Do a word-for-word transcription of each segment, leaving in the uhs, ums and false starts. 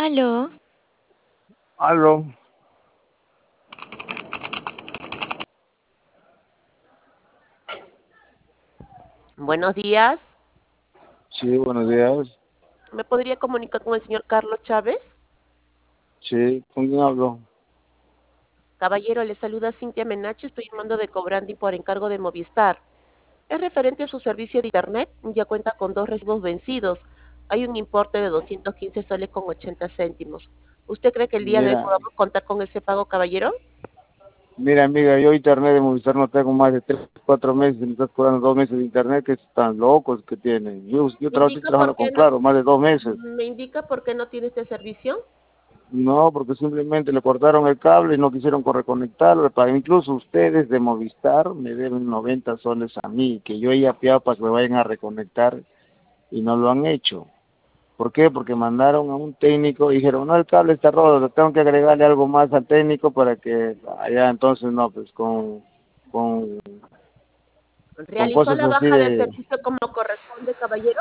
Aló, Aló, Buenos días. sí, buenos días. ¿Me podría comunicar con el señor Carlos Chávez? Sí, ¿con quién hablo? Caballero, le saluda Cintia Menache. Estoy llamando de Cobrandi por encargo de Movistar. Es referente a su servicio de Internet. Ya cuenta con dos recibos vencidos. Hay un importe de doscientos quince soles con ochenta céntimos. ¿Usted cree que el día de hoy Mira, podamos contar con ese pago, caballero? mira amiga, yo internet de Movistar no tengo más de tres, cuatro meses, me estás cobrando dos meses de internet, que están locos que tienen. Yo, yo ¿Me tra- estoy indica por trabajando con qué no, Claro, más de dos meses. me indica por qué no tiene este servicio? No, porque simplemente le cortaron el cable y no quisieron co- reconectarlo. Para incluso ustedes de Movistar me deben noventa soles a mí, que yo he apiado para que me vayan a reconectar y no lo han hecho. ¿Por qué? Porque mandaron a un técnico y dijeron, no, el cable está roto, tengo que agregarle algo más al técnico para que allá entonces no, pues con, con, con ¿Realizó cosas la así baja de de, servicio como corresponde, caballero?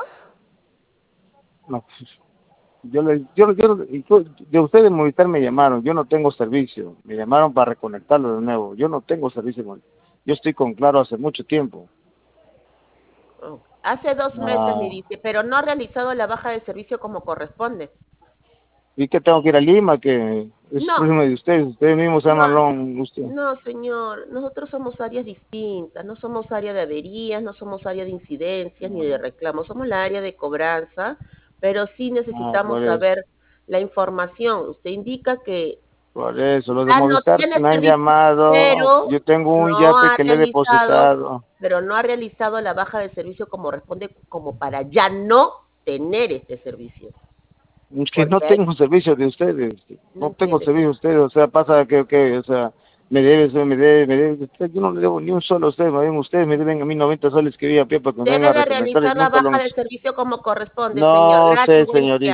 no, pues, yo le, yo, yo, yo- de ustedes Movistar me llamaron, yo no tengo servicio, me llamaron para reconectarlo de nuevo, yo no tengo servicio, con- yo estoy con Claro hace mucho tiempo. Oh, hace dos meses me Ah, dice, pero no ha realizado la baja de servicio como corresponde. ¿y qué tengo que ir a Lima? Que es No, problema de ustedes, ustedes mismos se no, llaman Long, usted. no, señor. Nosotros somos áreas distintas. No somos área de averías, no somos área de incidencias ni de reclamos. Somos la área de cobranza, pero sí Ah, por necesitamos eso. saber la información. Usted indica que Por eso, los de ya no Movistar tiene me han servicio, llamado, pero yo tengo un no yape ha que le he realizado, depositado. pero no ha realizado la baja de servicio como responde, como para ya no tener este servicio. Es que no Porque hay, tengo servicio de ustedes, no no tengo entiende. servicio de ustedes, o sea, pasa que, que o sea, me debes, me debe, me debe, usted, yo no le debo ni un solo a ustedes, más bien ustedes me deben a mí noventa soles que voy a pie para que me vengan Debe a de reconectar y realizar la nunca lo han baja de hecho. servicio como corresponde, señor. No Gracias, sé, buen señorita. día.